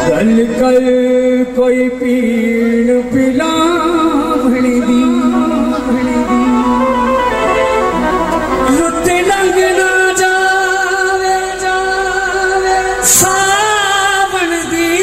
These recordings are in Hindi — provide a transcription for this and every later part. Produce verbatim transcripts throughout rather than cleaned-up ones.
गल कर कोई पीण पिला भणी दी भणी दी रुत लंघ ना जावे जावे सावन दी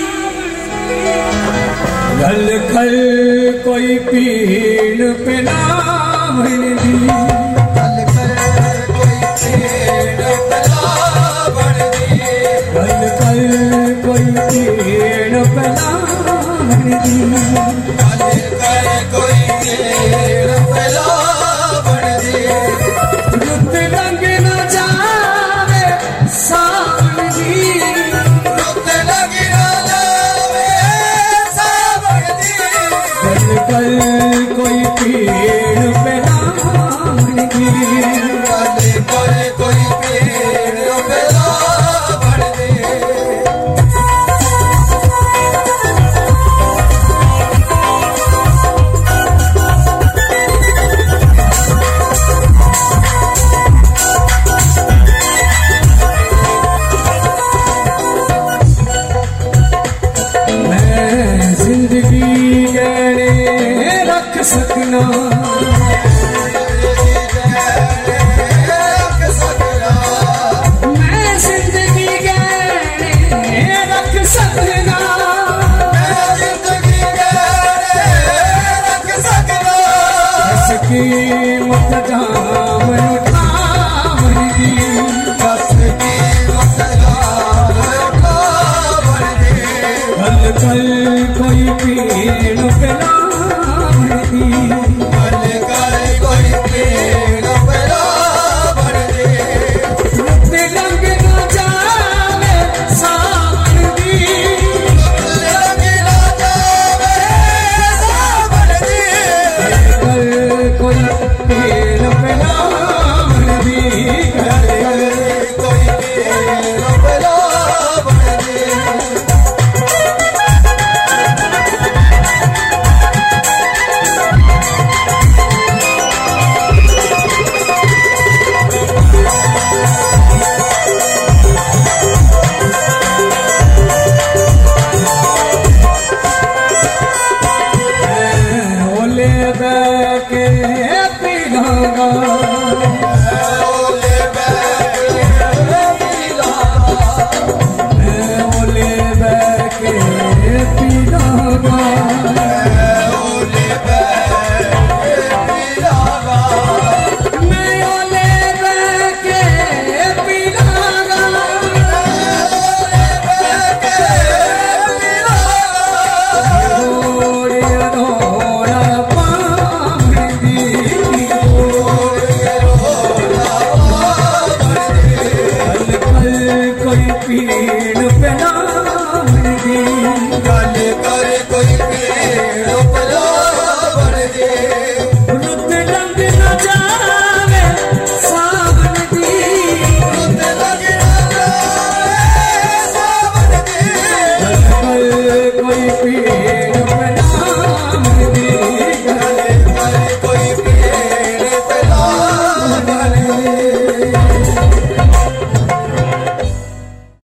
गल कर कोई पीण पिला भणी दी गल कर कोई पीण पिला भणी दी गल कर कोई पीण पिला भणी दी गल कर कोई पीण पिला भणी दी रुत लंघ न जावे सावन दी रुत लंघ न जावे सावन दी गल कर कोई पीण पिला भणी दी गल कर कोई पीण पिला भणी दी सकना मैं जिंदगी गहने रख सकना मैं जिंदगी गहने रख सकना इसकी मत जाम उठा भरी दी बस की मत जाम उठा भरी दी गल कर कोई पीण पिला गल कर कोई पीण पिला भणी दी रुत लंघ न जावे सावन दी रुत लंघ न जावे सावन दी गल कर कोई पीण पिला भणी दी गल कर कोई पीण पिला भणी दी के पीलागा ओले बैके पीलागा मैं ओले बैके पीलागा ओले बैके पीलागा मैं ओले बैके पीलागा ओले बैके पीलागा रोड़िया रोड़ा पीण पिला भणी दी गल कर कोई पीण पिला भणी दी रुत लंघ न जावे सावन दी रुत लंघ न जावे सावन दी गल कर कोई पीण